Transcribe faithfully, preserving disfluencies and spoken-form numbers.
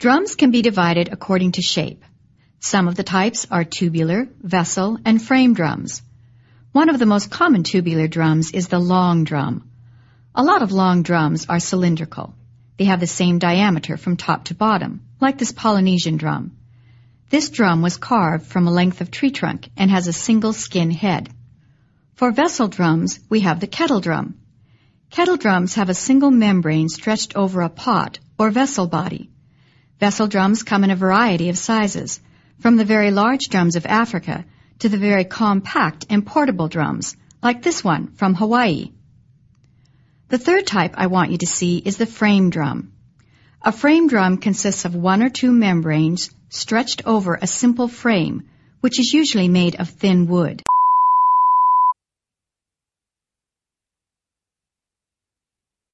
Drums can be divided according to shape. Some of the types are tubular, vessel, and frame drums. One of the most common tubular drums is the long drum. A lot of long drums are cylindrical. They have the same diameter from top to bottom, like this Polynesian drum. This drum was carved from a length of tree trunk and has a single skin head. For vessel drums, we have the kettle drum. Kettle drums have a single membrane stretched over a pot or vessel body. Vessel drums come in a variety of sizes, from the very large drums of Africa to the very compact and portable drums, like this one from Hawaii. The third type I want you to see is the frame drum. A frame drum consists of one or two membranes stretched over a simple frame, which is usually made of thin wood.